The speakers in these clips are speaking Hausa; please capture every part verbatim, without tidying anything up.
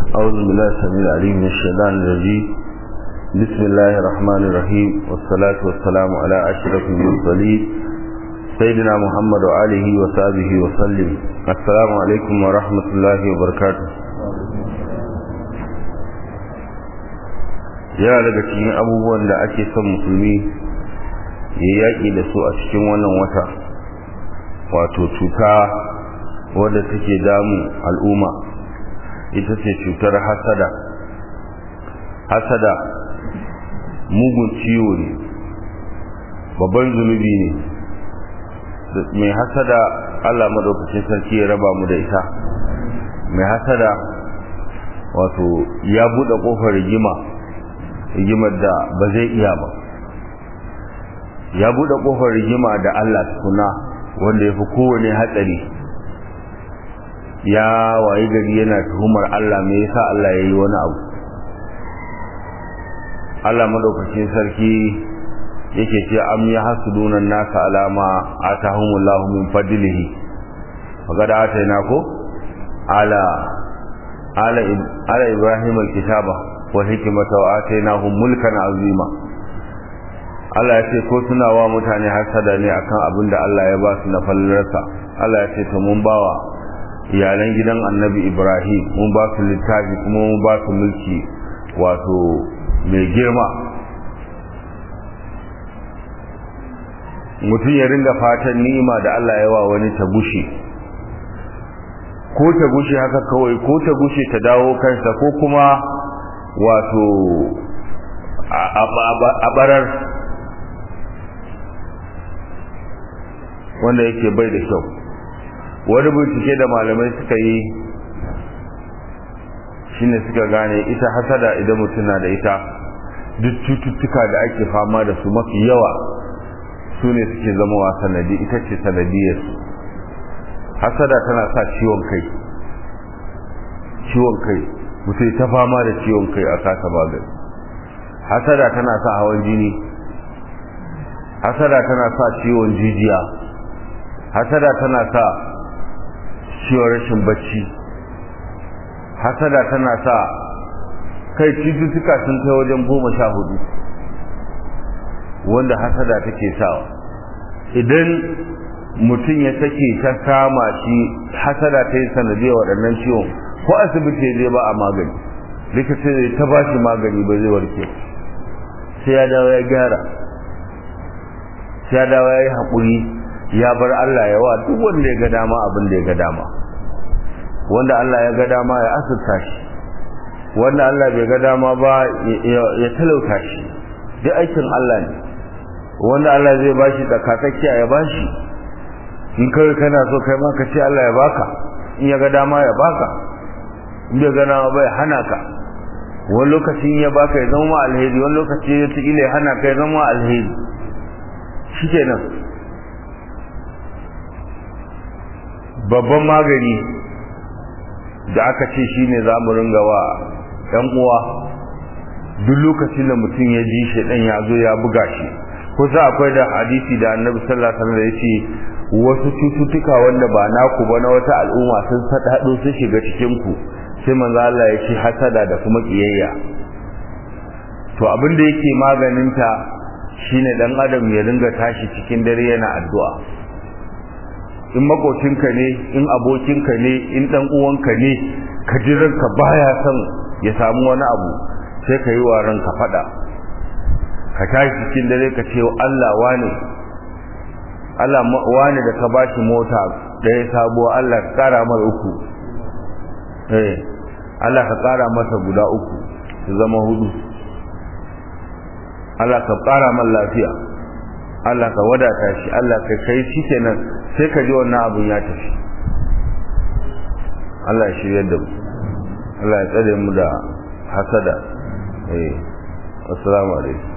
أعوذ بالله السميع العليم من الشيطان الرجيم. بسم الله الرحمن الرحيم، والصلاة والسلام على أشرف المرسلين سيدنا محمد وآله وصحبه وسلم. السلام عليكم ورحمة الله وبركاته. yana daga cikin abubuwan da ake son musulmi ya yaƙi da su a cikin wannan wata, wato cuta wadda take damu al'umma, ita ce cutar hasada. Hasada mugun ciwo ne, babban zunubi ne. Mai hasada Allah madaukakin sarki ya raba mu da ita. Mai hasada wato ya buɗe ƙofar rigima rigimar da ba zai iya ba, ya buɗe ƙofar rigima da Allah tukuna wanda ya fi kowane hatsari. Ya wayi gari yana tuhumar Allah, me yasa Allah ya yi wani abu. Allah madaukakin sarki yake ce am ya hasuduna nasa alama atahumullahu min fadlihi faqad atayna ko ala ala ala ibrahim alkitaba wa hikmata wa atainahum mulkan azima. Allah ya ce ko suna wa mutane hasada ne akan abin da Allah ya ba su na fallarsa. Allah ya ce to mun bawa iyalan gidan annabi Ibrahim mun ba su littafi kuma mun ba su mulki wato mai girma. Mutum ya ringa fatan ni'ima da Allah ya wa wani ta gushe, ko ta gushe haka kawai, ko ta gushe ta dawo kansa, ko kuma wato a barar wanda yake bai da kyau. Wani bincike da malamai suka yi shine suka gane ita hasada idan mutum na da ita, duk cututtuka da ake fama da su mafi yawa su ne suke zama wa sanadi, ita ce sanadiyar. Hasada tana sa ciwon kai, ciwon kai mutum ta fama da ciwon kai a kasa magani. Hasada tana sa hawan jini, hasada tana sa ciwon jijiya, hasada tana sa ciwon rashin bacci, hasada tana sa kai cututtuka sun kai wajen goma sha hudu wanda hasada take sawa. Idan mutum ya sake ta kama shi, hasada ta yi sanadiyar waɗannan ciwon, ko asibiti zai ba a magani, likita zai ta ba shi magani ba zai warke, sai ya dawo ya gyara, sai ya dawo ya yi haƙuri, ya bar Allah ya wa duk wanda ya ga dama abin da ya ga dama. Wanda Allah ya ga dama ya asirta shi, wanda Allah bai ga dama ba ya talauta shi, duk aikin Allah ne. Wanda Allah zai bashi tsakatsakiya ya bashi, in kai kana so kai ma ka ce Allah ya baka, in ya ga dama ya baka, in bai ga dama ba ya hana ka. Wani lokacin ya baka ya zama alheri, wani lokaci ya tikile ya hana ka ya zama alheri. Shikenan babban magani da aka ce shine za mu ringa wa ɗan uwa duk lokacin da mutum ya ji shi ɗan ya zo ya buga shi. Kusa akwai da hadisi da Annabi sallallahu alaihi wasallam ya ce wasu cututtuka wanda ba naku ba na wata al'umma sun haɗo sun shiga cikin ku, sai manzo Allah ya ce hasada da kuma kiyayya. To abin da yake maganinta shine dan adam ya ringa tashi cikin dare yana addu'a. In makocinka ne, in abokinka ne, in dan uwanka ne, ka ji ranka baya son ya samu wani abu, sai ka yi wa ranka fada. Ka tashi cikin dare ka ce Allah wane, Allah wane da ka bashi mota da ya sabo, Allah ka kara mar uku. Eh, Allah ka kara masa guda uku su zama hudu. Allah ka kara mar lafiya, Allah ka wadata shi, Allah ka kai shi kenan, sai ka ji wannan abun ya tafi. Allah ya shirya da mu, Allah ya tsare mu da hasada. Eh, assalamu alaikum.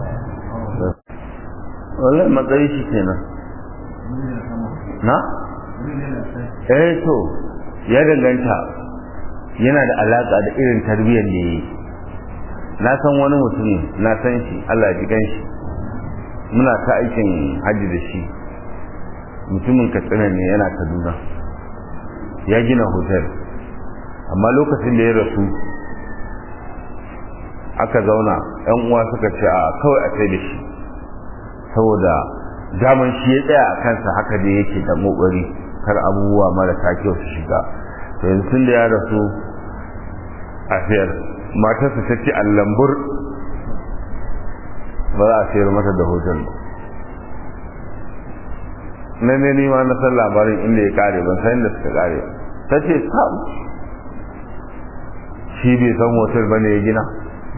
Wallahi matsayi shi kenan. Na? Eh to, ya danganta, yana da alaka da irin tarbiyyar da yayi. Na san wani mutum, na san shi, Allah ya ji ganshi. Muna ta aikin haji da shi, mutumin Katsina ne, yana Kaduna, ya gina hotel amma lokacin da ya rasu aka zauna yan uwa suka ce a kawai a sai da shi saboda daman shi ya tsaya a kansa haka da yake da kokari kar abubuwa marasa kyau su shiga to yanzu tun da ya rasu a sayar matarsa ta ce allambur ba za a sayar mata da hoton ba na ne nima na san labarin inda ya kare ban san inda suka kare ta ce sam shi bai san hotel bane ya gina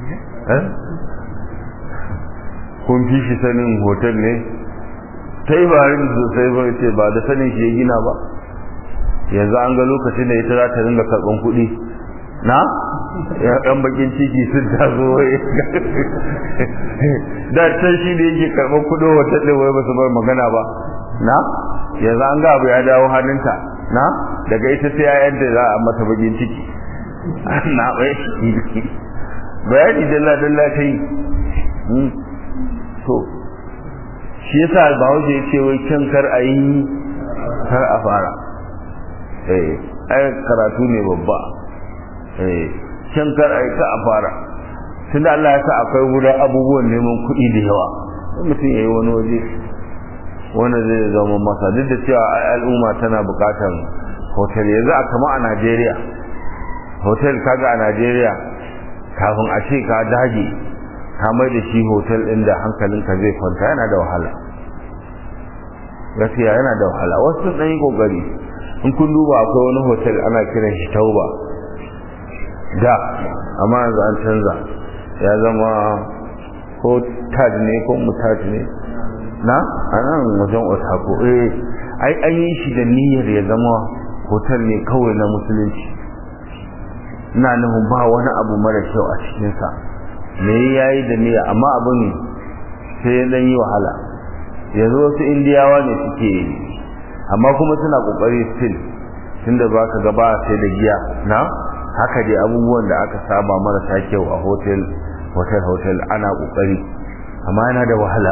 kun fi shi sanin hotel ne ta yi barin sosai ba ce ba da sanin shi ya gina ba yanzu an ga lokacin da ita za ta ringa karɓan kuɗi na yan bakin ciki sun taso da can shi da yake karɓar kuɗin hotel ɗin wai ba su bar magana ba na yanzu an ga abu ya dawo hannunta na daga ita sai yayan da za a mata bakin ciki na bai bayani dalla dalla ta yi to shi yasa ba waje ya ce wai kyan kar a yi kar a fara eh ai karatu ne babba eh kyan kar a yi ka a fara tunda Allah ya sa akwai wurin abubuwan neman kuɗi da yawa mutum ya yi wani waje wanda zai zama masa duk da cewa al'umma tana bukatar hotel yanzu a kama a Najeriya hotel kaga a Najeriya kafin a ce ka dage ka mai da shi hotel ɗin da hankalinka zai kwanta yana da wahala gaskiya yana da wahala wasu ɗan yi ƙoƙari in kun duba akwai wani hotel ana kiran shi Tauba da amma yanzu an canza ya zama ko Taj ne ko Mutaj ne na a nan wajen Otako eh ai an yi shi da niyyar ya zama hotel ne kawai na musulunci ina nufin ba wani abu mara kyau a cikinsa me yayi da niyya amma abin sai ya dan yi wahala yanzu wasu indiyawa ne suke amma kuma suna kokari still tunda baka gaba sai da giya na haka dai abubuwan da aka saba marasa kyau a hotel hotel hotel ana kokari amma yana da wahala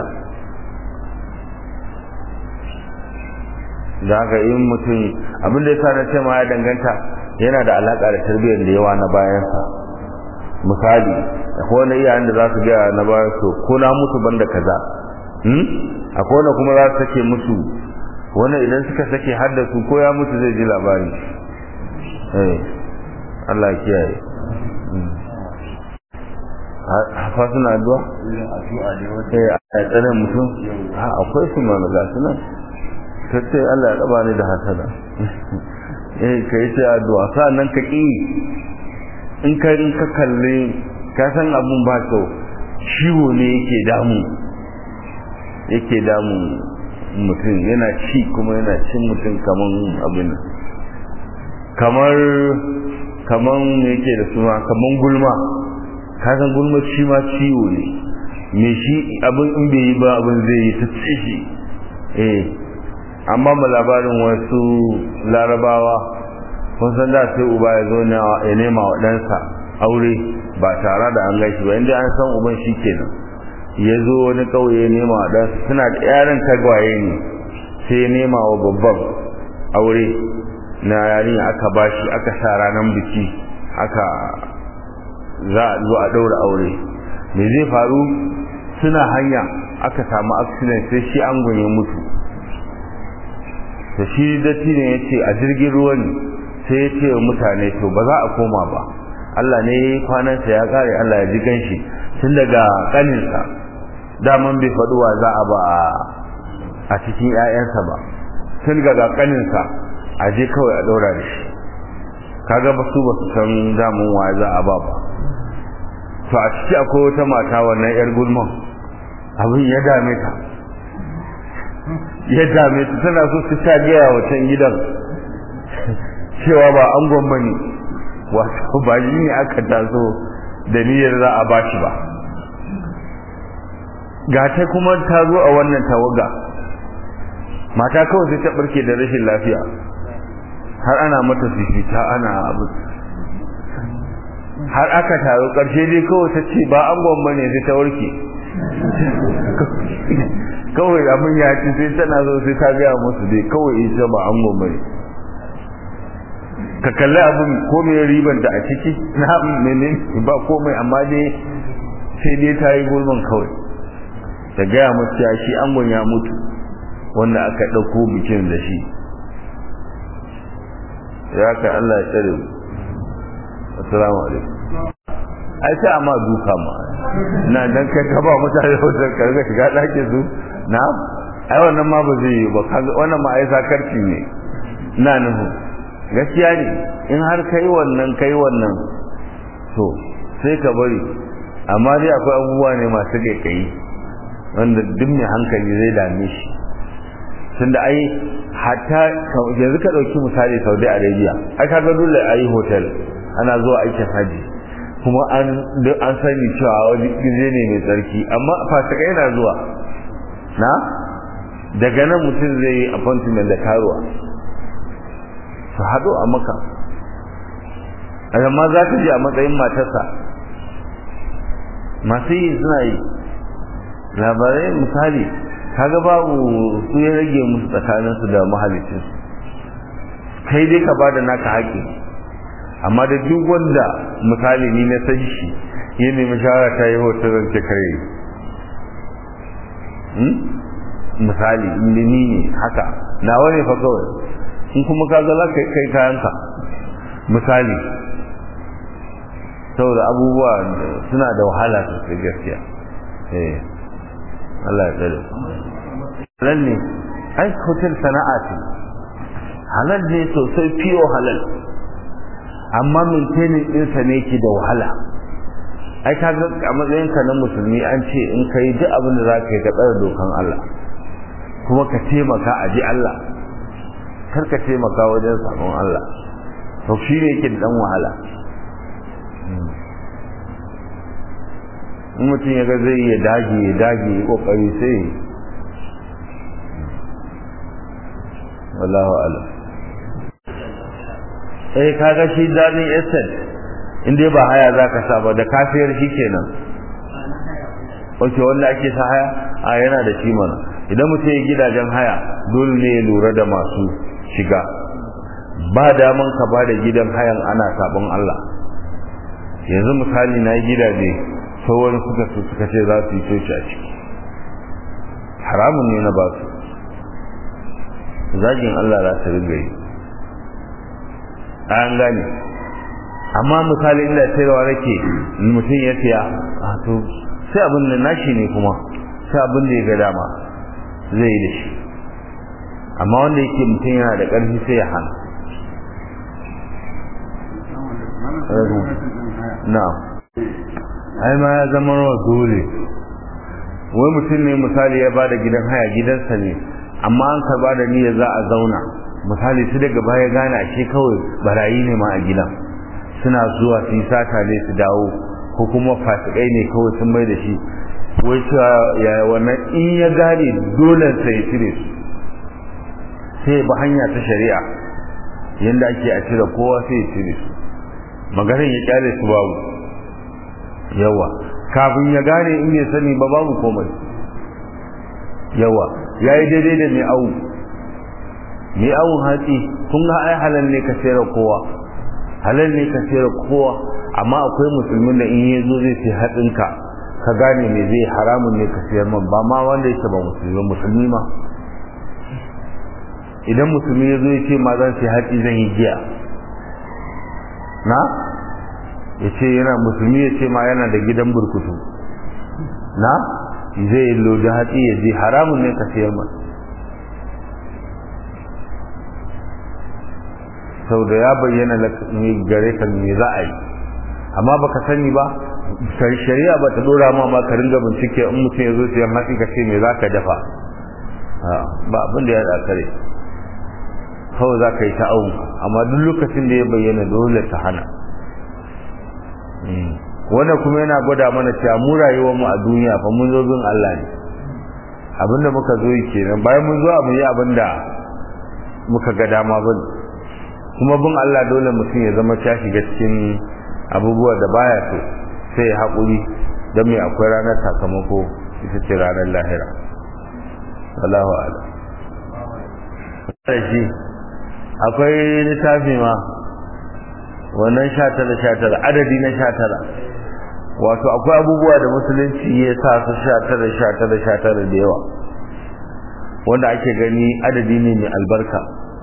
da haka in mutum abin da yasa na ce ma ya danganta yana da alaka da tarbiyyar da yawa na bayansa misali akwai wani iyayen da za su gaya na bayan su ko na mutu banda kaza hmm? akwai wani kuma za su sake musu wani idan suka sake har da su ko ya mutu zai ji labari eh Allah ya kiyaye hafa suna addu'a eh a tsare mutum ha akwai su ma ga su nan kace Allah ya raba ni da hasada eh kai sai addu'a sannan ka ki in ka in ka kalle ka san abun ba kyau ciwo ne yake damu yake damu mutum yana ci kuma yana cin mutum kaman abin kamar kaman yake da suna kaman gulma ka san gulma shi ma ciwo ne me shi abin in bai yi ba abin zai yi ta tsishi eh amma ma labarin wasu larabawa kun san da sai uba ya zo ne ya nema wa ɗansa aure ba tare da an gaishe ba inda an san uban shi kenan ya zo wani ƙauye ya nema wa ɗansa suna da yaran tagwaye ne sai ya nema wa babban aure na yarinya aka bashi aka sa ranar biki aka za a zo a ɗaura aure me zai faru suna hanya aka samu accident sai shi angon ya mutu da shi datti ne ya ce a jirgin ruwa ne sai ya ce wa mutane to ba za a koma ba Allah ne kwanansa ya kare Allah ya ji ganshi tun daga kaninsa daman bai faduwa za a ba a cikin ƴaƴansa ba tun daga kaninsa a je kawai a daura da shi kaga ba su ba su san damun wa za a ba ba to a ciki akwai wata mata wannan yar gulman abin ya dame ta ya dame ta tana so su ta gaya wa can gidan cewa ba an gwamma ne wato ba yi ne aka taso da niyyar za a ba shi ba ga ta kuma ta zo a wannan tawaga mata kawai sai ta barke da rashin lafiya har ana mata fifita ana abu har aka taro karshe dai kawai ta ce ba an gwamma ne sai ta warke kawai abin ya ci sai tana zo sai ta gaya musu dai kawai ita ba an gwamma ne ka kalli abin ko mai riban da a ciki na menene ba komai, amma dai sai dai ta yi gulman kawai ta gaya masu ya shi angon ya mutu wanda aka ɗauko bikin da shi. Ya kai Allah ya tsare mu. Assalamu alaikum. Ai sai amma duka ma na dan kai ka ba mutane hoton ka ga shiga ɗakin su na ai wannan ma ba zai yi ba, wannan ma ai sakarci ne. Ina nuhu gaskiya ne in har kai wannan kai wannan to sai ka bari, amma dai akwai abubuwa ne masu kai wanda duk mai hankali zai dame shi. Tunda ai hatta yanzu ka dauki misali Saudi Arabia, ai kaga dole ayi hotel ana zuwa aikin haji, kuma an an sani cewa wani gize ne mai tsarki, amma fasika yana zuwa na daga nan mutum zai yi appointment da karuwa su haɗu a maka, amma za ka je a matsayin matarsa. Masu yi suna yi labarai misali kaga babu su ya rage musu tsakaninsu da mahalicinsu, kai dai ka bada naka haƙi. Amma da duk wanda misali ni na san shi ya nemi shawara ta yi hoton rance kare misali ni ne haka nawa ne fa kawai, in kuma ka zala kai kai kayanka misali, saboda abubuwa suna da wahala sosai gaskiya. eh Allah ya tsare. Halal ne ai hotel sana'a ce, halal ne sosai, fiyo halal, amma maintaining ɗinsa ne ke da wahala. Ai ka ga a matsayinka na musulmi an ce in ka yi duk abin da za ka yi ka tsara dokan Allah, kuma ka taimaka a ji Allah, kar ka taimaka wajen sabon Allah, to shi ne yake da ɗan wahala. in mutum ya ga zai ya dage ya dage ya kokari sai wallahu a'lam. eh kaga shi dadin estate inda ba haya zaka sa ba da kafiyar shi kenan. wace wanda ake sa haya a yana da shi mana, idan mutum ya gidajen haya dole ne ya lura da masu shiga, ba daman ka ba da gidan hayan ana sabon Allah. yanzu misali na gidaje sauran suka suka ce za su yi coci a ciki, haramun ne na ba su, zagin Allah za su ringa yi, an gane. amma misali inda sayarwa nake mutum ya siya a to sai abin da nashi ne, kuma sai abin da ya ga dama zai yi da shi, amma wanda yake mutum yana da ƙarfi sai ya hana. na'am ai ma ya zama wa dole. wai mutum ne misali ya bada gidan haya, gidansa ne amma an karba da niyyar za a zauna, misali su daga baya gane ashe kawai barayi ne ma a gidan, suna zuwa su yi sata ne su dawo, ko kuma fasikai ne kawai sun mai da shi. wai ya wannan in ya gane dole sai ya cire su, sai ba hanya ta shari'a yanda ake a cire kowa sai ya cire su, maganin ya kyale su babu yawa, kafin ya gane in ya sani ba babu komai yawa. yayi daidai da mai awu, mai awun hatsi kun ga ai halal ne ka sayar kowa, halal ne ka sayar kowa, amma akwai musulmin da in yazo zai sai hatsinka ka gane me zai haramun ne ka sayar man, ba ma wanda yake ba musulmi musulmi ma. idan musulmi yazo ya ce ma zan sai hatsi zan yi giya na ya ce yana musulmi ya ce ma yana da gidan burkutu na zai lodi hatsi ya ji haramun ne ka sayar masa, sau da ya bayyana gare ka me za a yi, amma baka sani ba, shari'a ba ta dora ma ma ka ringa bincike in mutum ya zo siyan hatsi ka ce me za ka dafa, ba abin da ya da kare, kawai za ka yi ta awu, amma duk lokacin da ya bayyana dole ta hana. wannan kuma yana gwada mana cewa mu rayuwar mu a duniya fa mun zo bin Allah ne, abinda muka zo yi kenan, bayan mun zo mu yi abinda muka ga dama bane, kuma bin Allah dole mutum ya zama ta shiga cikin abubuwa da baya so, sai ya haƙuri don mai akwai ranar sakamako, ita ce ranar lahira. Allahu a'lam. Shi akwai littafi ma wannan sha tara sha tara adadi na sha tara wato akwai abubuwa da musulunci ya sa su sha tara sha tara sha tara da yawa wanda ake gani adadi ne mai albarka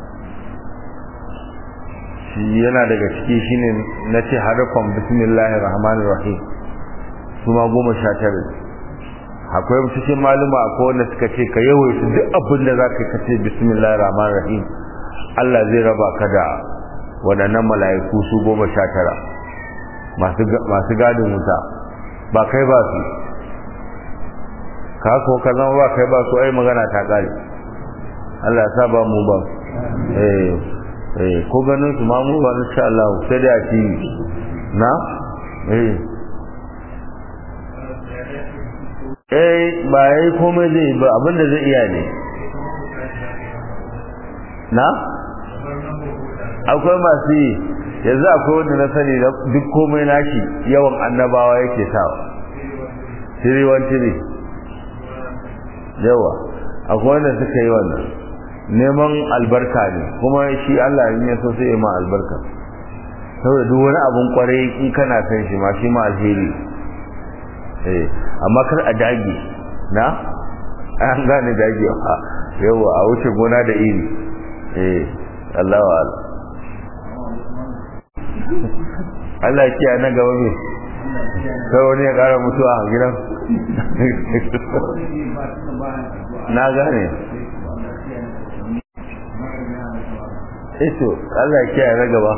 shi yana daga ciki shine nace harfan bismillahir rahmanir rahim kuma goma sha tara akwai cikin maluma akwai wanda suka ce ka yawaita duk abin da zaka kace bismillahir rahmanir rahim Allah zai raba ka da wadannan mala'iku su goma sha tara masu masu gadin wuta ba kai ba su ka ko ka zama ba kai ba su ai magana ta kare Allah ya sa ba mu ba eh eh ko ganin su ma mu ba insha Allah sai da ci na eh eh ba yi komai zai ba abinda zai iya ne na akwai masu yi yanzu akwai wanda na sani duk komai nashi yawan annabawa yake sawa tiri wan tiri yawa akwai wanda suka yi wannan neman albarka ne kuma shi Allah ya so sai ya ma albarka saboda duk wani abun kwarai in kana san shi ma shi ma alheri eh amma kar a dage na an gane dage a yawa a wuce gona da iri eh Allahu akbar Allah ya kiyaye na gaba ne sai wani ya kara mutuwa a gidan na gane eto Allah ya kiyaye na gaba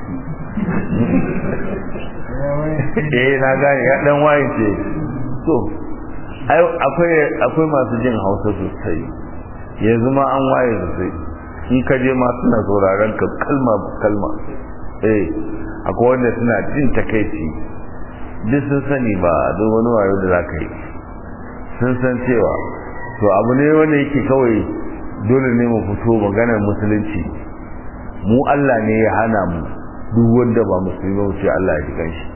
eh na gane ya dan wayin ce to akwai akwai masu jin Hausa sosai yanzu ma an waye sosai in ka je ma suna sauraron ka kalma kalma eh akwai wanda suna jin takeici duk sun sani ba don wani wayo da zaka yi sun san cewa to abu ne wanda yake kawai dole ne mu fito maganar musulunci mu Allah ne ya hana mu duk wanda ba musulmi ba sai Allah ya ji kanshi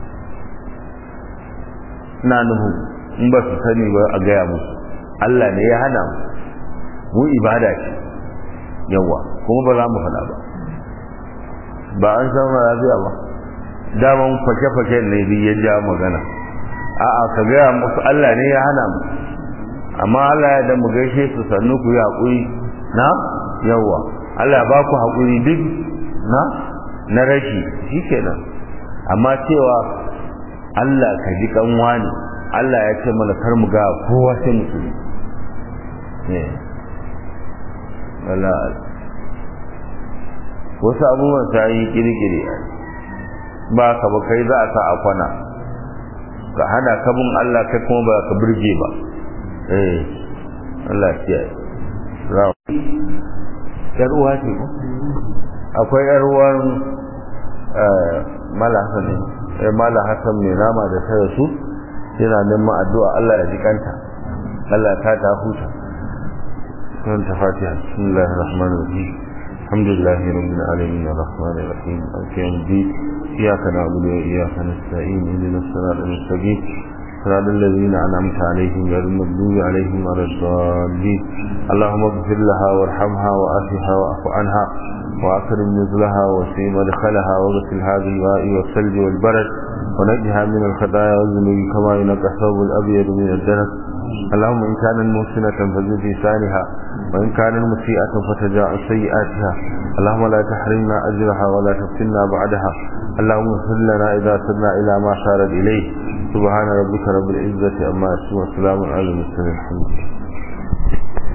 ina nuhu in ba su sani ba a gaya musu Allah ne ya hana mu mu ibada ce yawa kuma ba za mu faɗa ba ba an san lafiya ba daman fake-fake ne bi ya ja magana a'a ka gaya musu Allah ne ya hana mu amma Allah ya da mu gaishe su sannu ku yi haƙuri na yawa Allah ba ku haƙuri duk na na rashi shikenan amma cewa Allah ka ji kanwa ne Allah ya ce mana kar mu ga kowa sai musulmi ne wala wasu abubuwan ta yi kirkiri ba ka ba kai za a sa a kwana ka hana kabin Allah kai kuma ba ka burge ba eh Allah ya yi rawa yar uwa ce ko akwai yar uwan mala hasan eh mala hasan ne nama da sai su yana neman addu'a Allah ya jikanta Allah ta ta huta kan ta fatiha bismillahir rahmanir rahim alhamdulillahi rabbil alamin arrahmanir rahim maliki yawmiddin iyyaka na'budu wa iyyaka nasta'in ihdinas siratal mustaqim صراط الذين أنعمت عليهم غير المغضوب عليهم ولا الضالين اللهم اغفر لها وارحمها وعافها واعف عنها وأكرم نزلها وسع مدخلها واغسلها بالماء والثلج والبرد ونجها من الخطايا والذنوب كما ينقى الثوب الأبيض من الدنس اللهم إن كانت محسنة فزد لسانها وإن كانت مسيئة فتجاوز سيئاتها اللهم لا تحرمنا أجرها ولا تفتنا بعدها اللهم اغفر لنا إذا سرنا إلى ما صارت إليه سبحان ربك رب العزة عما يصفون وسلام على المرسلين الحمد لله